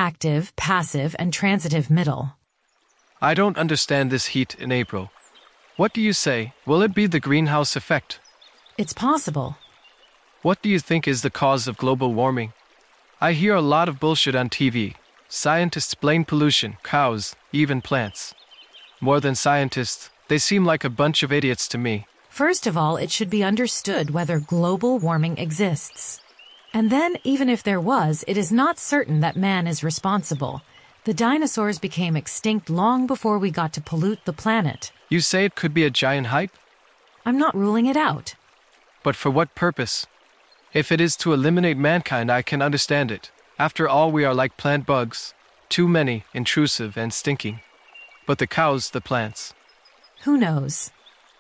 active, passive, and transitive middle. I don't understand this heat in April. What do you say? Will it be the greenhouse effect? It's possible. What do you think is the cause of global warming? I hear a lot of bullshit on TV. Scientists blame pollution, cows, even plants. More than scientists, they seem like a bunch of idiots to me. First of all, it should be understood whether global warming exists. And then, even if there was, it is not certain that man is responsible. The dinosaurs became extinct long before we got to pollute the planet. You say it could be a giant hype? I'm not ruling it out. But for what purpose? If it is to eliminate mankind, I can understand it. After all, we are like plant bugs. Too many, intrusive, and stinking. But the cows, the plants. Who knows?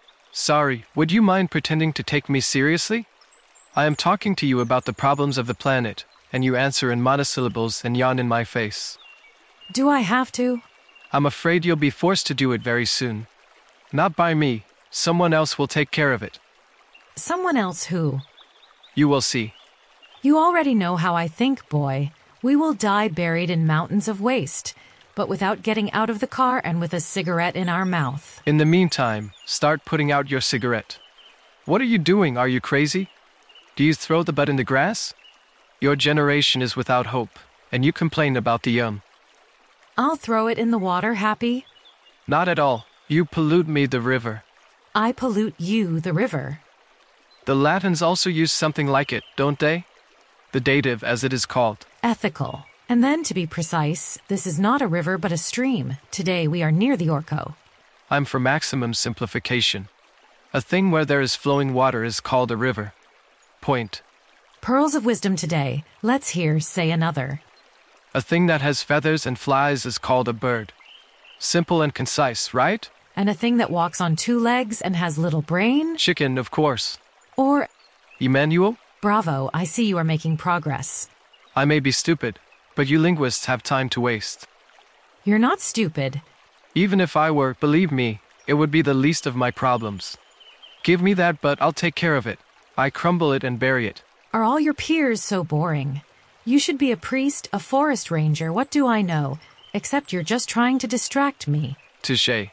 Sorry, would you mind pretending to take me seriously? I am talking to you about the problems of the planet, and you answer in monosyllables and yawn in my face. Do I have to? I'm afraid you'll be forced to do it very soon. Not by me. Someone else will take care of it. Someone else who? You will see. You already know how I think, boy. We will die buried in mountains of waste, but without getting out of the car and with a cigarette in our mouth. In the meantime, start putting out your cigarette. What are you doing? Are you crazy? Do you throw the butt in the grass? Your generation is without hope, and you complain about the young. I'll throw it in the water, Happy. Not at all. You pollute me, the river. I pollute you, the river. The Latins also use something like it, don't they? The dative, as it is called. Ethical. And then, to be precise, this is not a river but a stream. Today we are near the Orco. I'm for maximum simplification. A thing where there is flowing water is called a river. Point. Pearls of wisdom today. Let's hear say another. A thing that has feathers and flies is called a bird. Simple and concise, right? And a thing that walks on two legs and has little brain? Chicken, of course. Or... Emmanuel? Bravo, I see you are making progress. I may be stupid, but you linguists have time to waste. You're not stupid. Even if I were, believe me, it would be the least of my problems. Give me that butt, I'll take care of it. I crumble it and bury it. Are all your peers so boring? You should be a priest, a forest ranger, what do I know? Except you're just trying to distract me. Touché.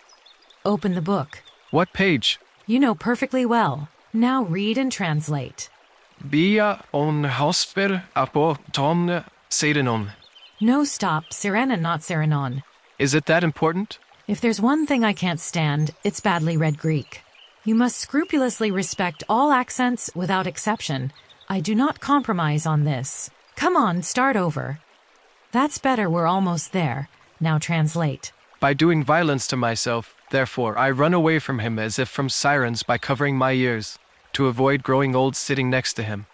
Open the book. What page? You know perfectly well. Now read and translate. Bia on hosper apo ton serenon. No, stop. Serena, not Serenon. Is it that important? If there's one thing I can't stand, it's badly read Greek. You must scrupulously respect all accents without exception. I do not compromise on this. Come on, start over. That's better, we're almost there. Now translate. By doing violence to myself, therefore, I run away from him as if from sirens by covering my ears, to avoid growing old sitting next to him.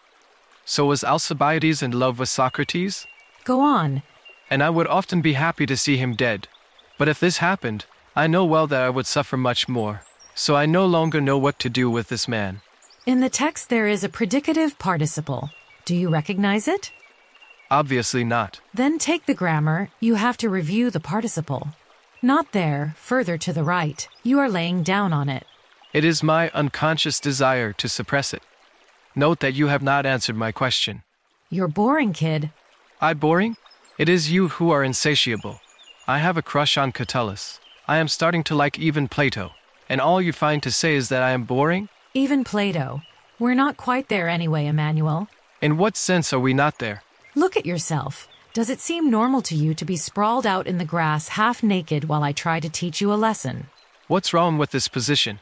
So was Alcibiades in love with Socrates? Go on. And I would often be happy to see him dead. But if this happened, I know well that I would suffer much more. So I no longer know what to do with this man. In the text there is a predicative participle. Do you recognize it? Obviously not. Then take the grammar. You have to review the participle. Not there, further to the right. You are laying down on it. It is my unconscious desire to suppress it. Note that you have not answered my question. You're boring, kid. I boring? It is you who are insatiable. I have a crush on Catullus. I am starting to like even Plato. And all you find to say is that I am boring? Even Plato. We're not quite there anyway, Emmanuel. In what sense are we not there? Look at yourself. Does it seem normal to you to be sprawled out in the grass half naked while I try to teach you a lesson? What's wrong with this position?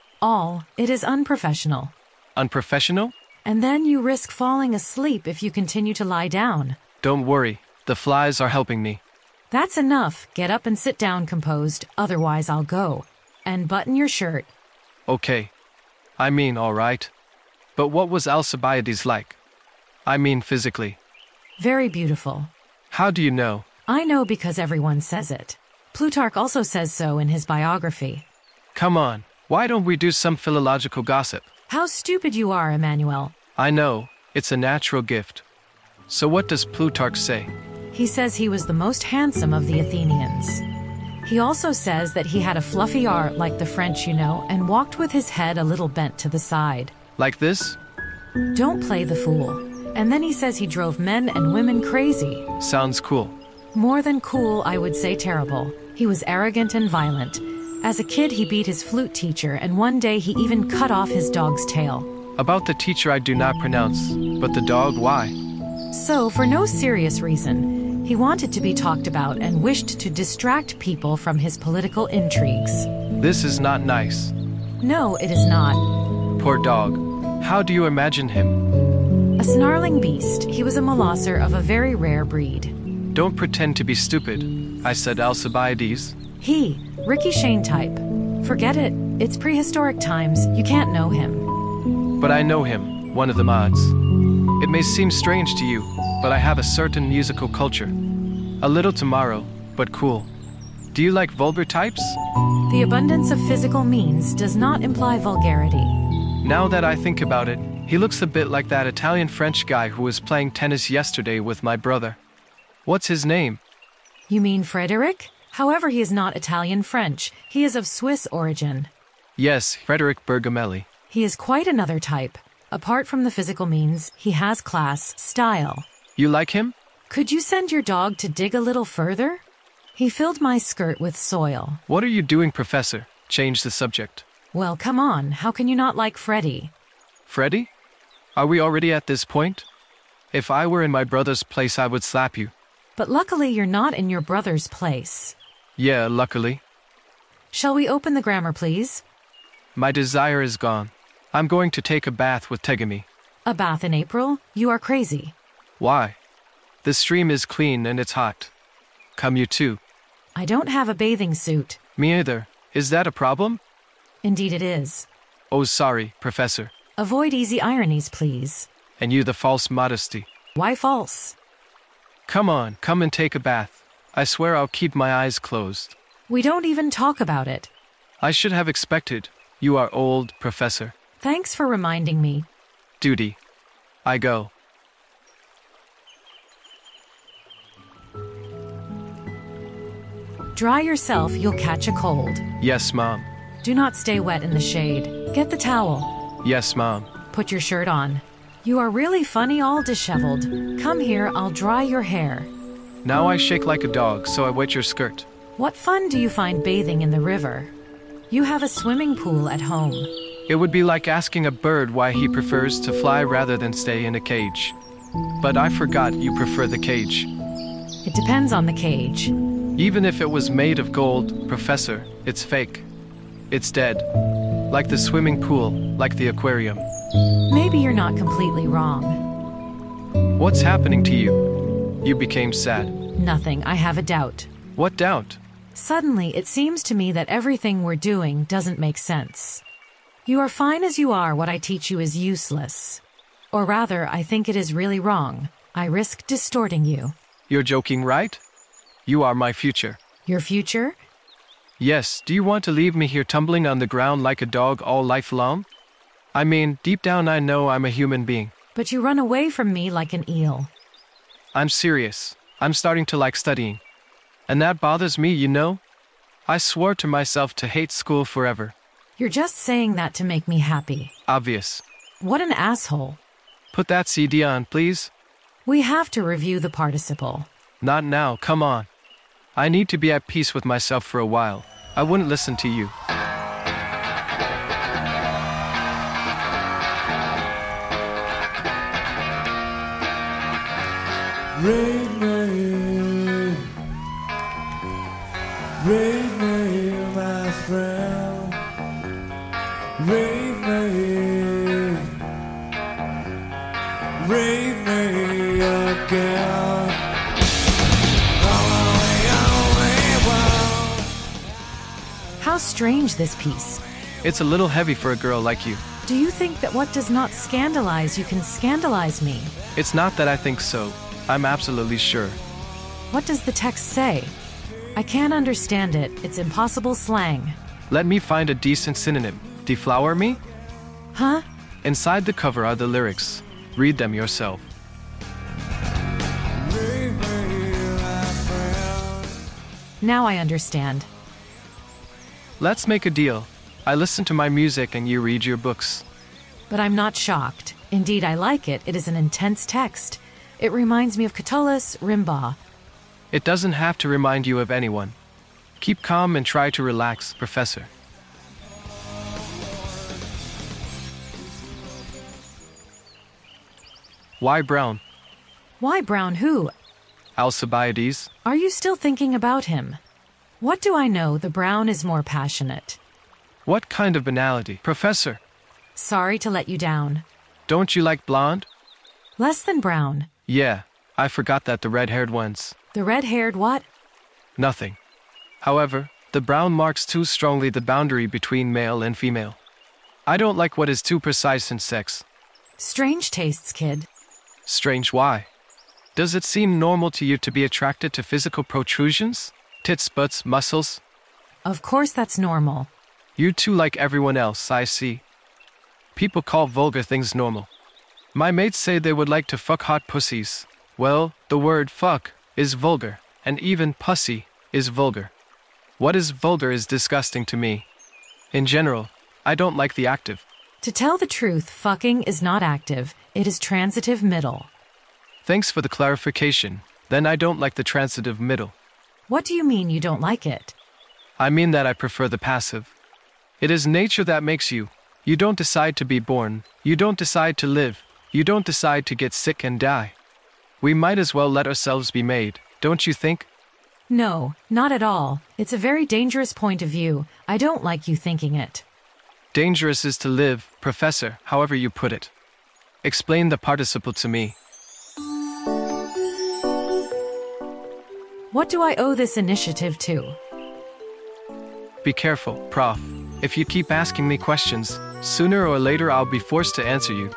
It is unprofessional. Unprofessional? And then you risk falling asleep if you continue to lie down. Don't worry. The flies are helping me. That's enough. Get up and sit down composed, otherwise I'll go. And button your shirt. Okay. I mean, all right. But what was Alcibiades like? I mean, physically. Very beautiful. How do you know? I know because everyone says it. Plutarch also says so in his biography. Come on. Why don't we do some philological gossip? How stupid you are, Emmanuel. I know. It's a natural gift. So what does Plutarch say? He says he was the most handsome of the Athenians. He also says that he had a fluffy art like the French, you know, and walked with his head a little bent to the side. Like this? Don't play the fool. And then he says he drove men and women crazy. Sounds cool. More than cool, I would say terrible. He was arrogant and violent. As a kid, he beat his flute teacher, and one day he even cut off his dog's tail. About the teacher I do not pronounce, but the dog, why? So, for no serious reason, he wanted to be talked about and wished to distract people from his political intrigues. This is not nice. No, it is not. Poor dog. How do you imagine him? A snarling beast, he was a molosser of a very rare breed. Don't pretend to be stupid, I said Alcibiades. He, Ricky Shane type. Forget it, it's prehistoric times, you can't know him. But I know him, one of the mods. It may seem strange to you, but I have a certain musical culture. A little tomorrow, but cool. Do you like vulgar types? The abundance of physical means does not imply vulgarity. Now that I think about it, he looks a bit like that Italian-French guy who was playing tennis yesterday with my brother. What's his name? You mean Frederick? However, he is not Italian-French. He is of Swiss origin. Yes, Frederick Bergamelli. He is quite another type. Apart from the physical means, he has class, style. You like him? Could you send your dog to dig a little further? He filled my skirt with soil. What are you doing, Professor? Change the subject. Well, come on. How can you not like Freddie? Freddie? Are we already at this point? If I were in my brother's place, I would slap you. But luckily, you're not in your brother's place. Yeah, luckily. Shall we open the grammar, please? My desire is gone. I'm going to take a bath with Tegami. A bath in April? You are crazy. Why? The stream is clean and it's hot. Come you too. I don't have a bathing suit. Me either. Is that a problem? Indeed it is. Oh, sorry, Professor. Avoid easy ironies, please. And you the false modesty. Why false? Come on, come and take a bath. I swear I'll keep my eyes closed. We don't even talk about it. I should have expected. You are old, Professor. Thanks for reminding me. Duty. I go. Dry yourself, you'll catch a cold. Yes, Mom. Do not stay wet in the shade. Get the towel. Yes, Mom. Put your shirt on. You are really funny, all disheveled. Come here, I'll dry your hair. Now I shake like a dog, so I wet your skirt. What fun do you find bathing in the river? You have a swimming pool at home. It would be like asking a bird why he prefers to fly rather than stay in a cage. But I forgot you prefer the cage. It depends on the cage. Even if it was made of gold, Professor, it's fake. It's dead. Like the swimming pool, like the aquarium. Maybe you're not completely wrong. What's happening to you? You became sad. Nothing, I have a doubt. What doubt? Suddenly, it seems to me that everything we're doing doesn't make sense. You are fine as you are, what I teach you is useless. Or rather, I think it is really wrong. I risk distorting you. You're joking, right? You are my future. Your future? Yes, do you want to leave me here tumbling on the ground like a dog all life long? I mean, deep down I know I'm a human being. But you run away from me like an eel. I'm serious. I'm starting to like studying. And that bothers me, you know? I swore to myself to hate school forever. You're just saying that to make me happy. Obvious. What an asshole. Put that CD on, please. We have to review the participle. Not now, come on. I need to be at peace with myself for a while. I wouldn't listen to you. Read me, my friend. Read me again. How strange this piece. It's a little heavy for a girl like you. Do you think that what does not scandalize you can scandalize me? It's not that I think so. I'm absolutely sure. What does the text say? I can't understand it. It's impossible slang. Let me find a decent synonym. Deflower me? Huh? Inside the cover are the lyrics. Read them yourself. Now I understand. Let's make a deal. I listen to my music and you read your books. But I'm not shocked. Indeed, I like it. It is an intense text. It reminds me of Catullus, Rimbaud. It doesn't have to remind you of anyone. Keep calm and try to relax, Professor. Why Brown? Why Brown who? Alcibiades. Are you still thinking about him? What do I know? The Brown is more passionate. What kind of banality, Professor? Sorry to let you down. Don't you like blonde? Less than brown. Yeah, I forgot that the red-haired ones. The red-haired what? Nothing. However, the brown marks too strongly the boundary between male and female. I don't like what is too precise in sex. Strange tastes, kid. Strange why? Does it seem normal to you to be attracted to physical protrusions? Tits, butts, muscles? Of course that's normal. You too like everyone else, I see. People call vulgar things normal. My mates say they would like to fuck hot pussies. Well, the word fuck is vulgar, and even pussy is vulgar. What is vulgar is disgusting to me. In general, I don't like the active. To tell the truth, fucking is not active. It is transitive middle. Thanks for the clarification. Then I don't like the transitive middle. What do you mean you don't like it? I mean that I prefer the passive. It is nature that makes you. You don't decide to be born. You don't decide to live. You don't decide to get sick and die. We might as well let ourselves be made, don't you think? No, not at all. It's a very dangerous point of view. I don't like you thinking it. Dangerous is to live, Professor, however you put it. Explain the participle to me. What do I owe this initiative to? Be careful, Prof. If you keep asking me questions, sooner or later I'll be forced to answer you.